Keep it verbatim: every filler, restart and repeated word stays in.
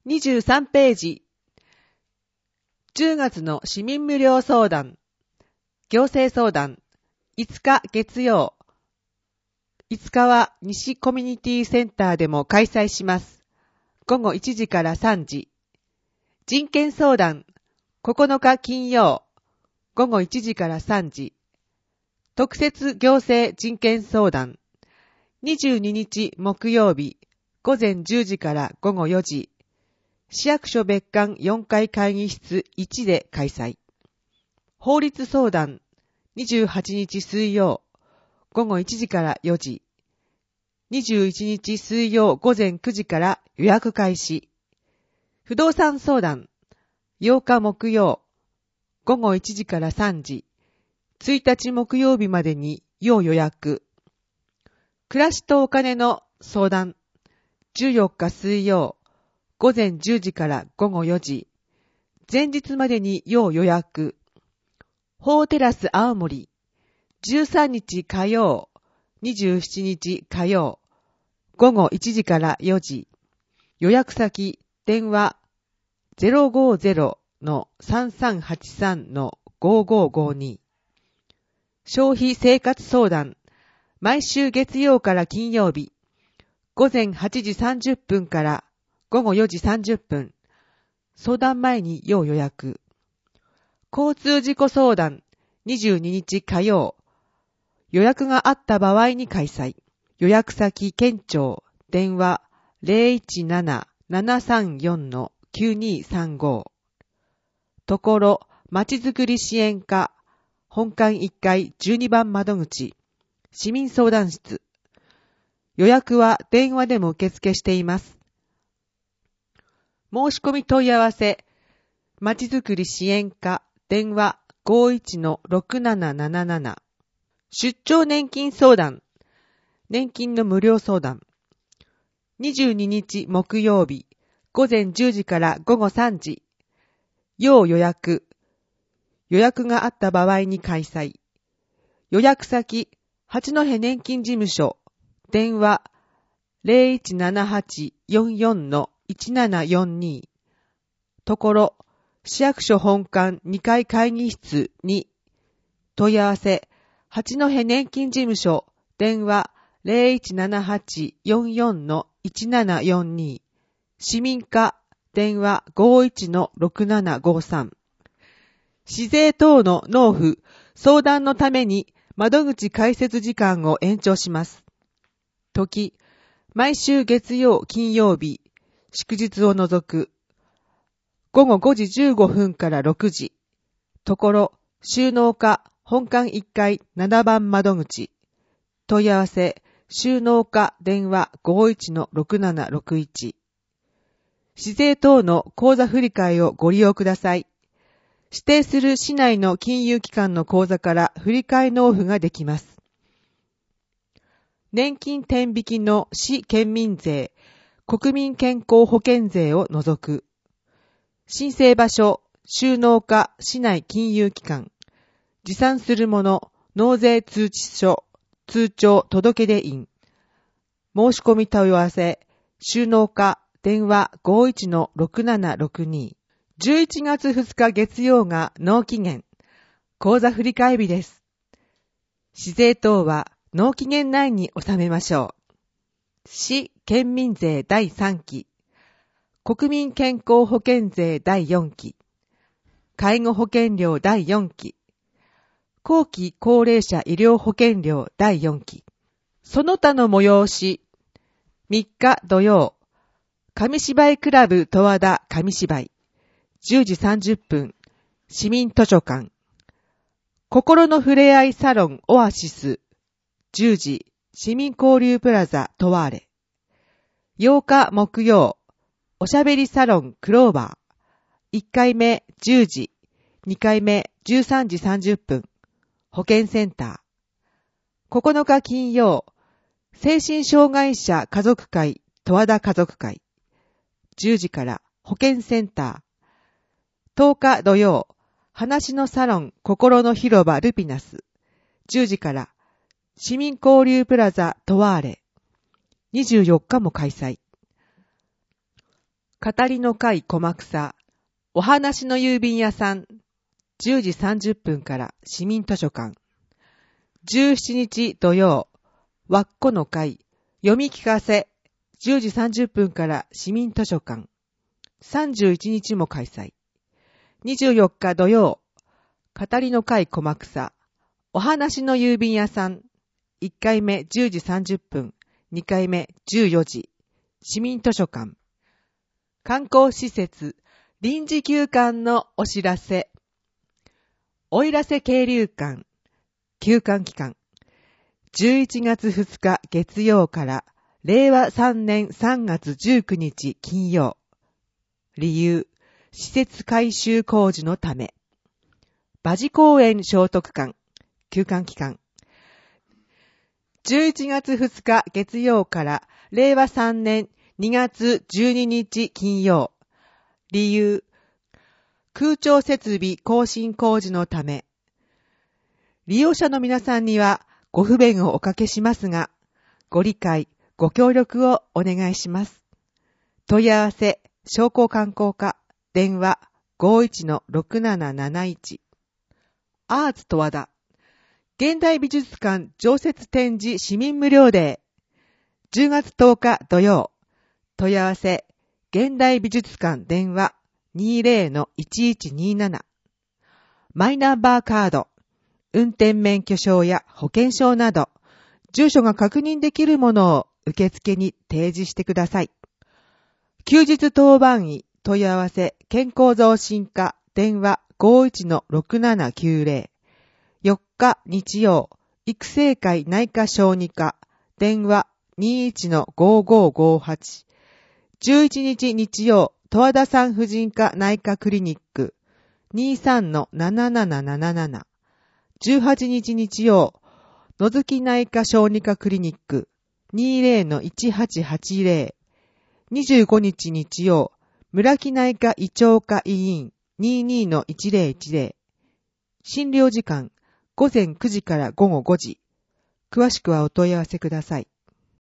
にじゅうさんページ。じゅうがつの市民無料相談。行政相談。いつか月曜。いつかは西コミュニティセンターでも開催します。ごごいちじからさんじ。人権相談。ここのか金曜。ごごいちじからさんじ。特設行政人権相談。にじゅうににち木曜日。ごぜんじゅうじからごごよじ。市役所別館よんかい会議室いちで開催。法律相談。にじゅうはちにち水曜。ごごいちじからよじ。にじゅういちにち水曜ごぜんくじから予約開始。不動産相談。ようか木曜。ごごいちじからさんじ。ついたち木曜日までに要予約。暮らしとお金の相談。じゅうよっか水曜。ごぜんじゅうじからごごよじ。前日までに要予約。法テラス青森。じゅうさんにち火曜。にじゅうしちにち火曜。ごごいちじからよじ。予約先、電話 ゼロごゼロ のさんさんはちさん のごごごに。消費生活相談。毎週月曜から金曜日。ごぜんはちじさんじゅっぷんからごごよじさんじゅっぷん。相談前に要予約。交通事故相談。にじゅうににち火曜。予約があった場合に開催。予約先県庁。電話 ゼロいちなな ななさんよん のきゅうにさんご。ところ、まちづくり支援課。本館いっかいじゅうにばん窓口。市民相談室。予約は電話でも受付しています。申し込み問い合わせ。まちづくり支援課。電話 ごいちのろくなななななな。出張年金相談。年金の無料相談。にじゅうににち木曜日。ごぜんじゅうじからごごさんじ。要予約。予約があった場合に開催。予約先、八戸年金事務所。電話 ゼロいちななはちよんよん のいちななよんに。ところ、市役所本館にかい会議室に。問い合わせ、八戸年金事務所。電話 ゼロいちななはちよんよん のいちななよんに。市民課。電話 ごいちのろくななごさん。市税等の納付、相談のために窓口開設時間を延長します。時、毎週月曜、金曜日、祝日を除く。ごごごじじゅうごふんからろくじ。ところ、収納課、本館いっかいななばん窓口。問い合わせ、収納課電話 ごいちのろくななろくいち。市税等の口座振替をご利用ください。指定する市内の金融機関の口座から振替納付ができます。年金天引きの市県民税、国民健康保険税を除く。申請場所、収納課市内金融機関。持参するもの、納税通知書、通帳届出印。申し込み問い合わせ、収納課電話 ごいちのろくななろくに。じゅういちがつふつか月曜が納期限。口座振替日です。市税等は納期限内に納めましょう。市県民税だいさんき。国民健康保険税だいよんき。介護保険料だいよんき。後期高齢者医療保険料だいよんき。その他の催し。みっか土曜。紙芝居クラブ十和田紙芝居。じゅうじさんじゅっぷん。市民図書館。心のふれあいサロンオアシス。じゅうじ。市民交流プラザトワーレ。ようか木曜。おしゃべりサロンクローバー。いっかいめじゅうじ。にかいめじゅうさんじさんじゅっぷん。保健センター。ここのか金曜。精神障害者家族会十和田家族会。じゅうじから保健センター。とおか土曜。話のサロン心の広場ルピナス。じゅうじから市民交流プラザトワーレ。にじゅうよっかも開催。 語りの会小草、お話の郵便屋さん、じゅうじさんじゅっぷんから市民図書館。じゅうしちにち土曜、わっこの会、読み聞かせ、じゅうじさんじゅっぷんから市民図書館。さんじゅういちにちも開催。にじゅうよっか土曜、語りの会小草、お話の郵便屋さん、いっかいめじゅうじさんじゅっぷん、にかいめじゅうよじ、市民図書館。観光施設、臨時休館のお知らせ。奥入瀬渓流館、休館期間。じゅういちがつふつか月曜かられいわさんねんさんがつじゅうくにち金曜。理由、施設改修工事のため。馬事公園聖徳館、休館期間。じゅういちがつふつか月曜かられいわさんねんにがつじゅうににち金曜。理由、空調設備更新工事のため。利用者の皆さんにはご不便をおかけしますが、ご理解、ご協力をお願いします。問い合わせ、商工観光課、電話 ごいちのろくなななないち。アーツ十和田。現代美術館常設展示市民無料デー。じゅうがつとおか土曜。問い合わせ、現代美術館電話 にじゅうのいちいちになな。マイナンバーカード、運転免許証や保険証など、住所が確認できるものを受付に提示してください。休日当番医、問い合わせ、健康増進課、電話 ごいちのろくななきゅうぜろ。よっか日曜、育成会内科小児科、電話 にじゅういちのごごごはち。じゅういちにち日曜、十和田産婦人科内科クリニック、にじゅうさんのななななななな。じゅうはちにち日曜、野月内科小児科クリニック、にじゅうのいちはちはちぜろ。にじゅうごにち日曜、村木内科胃腸科医院、にじゅうにのいちぜろいちぜろ。診療時間、ごぜんくじからごごごじ。詳しくはお問い合わせください。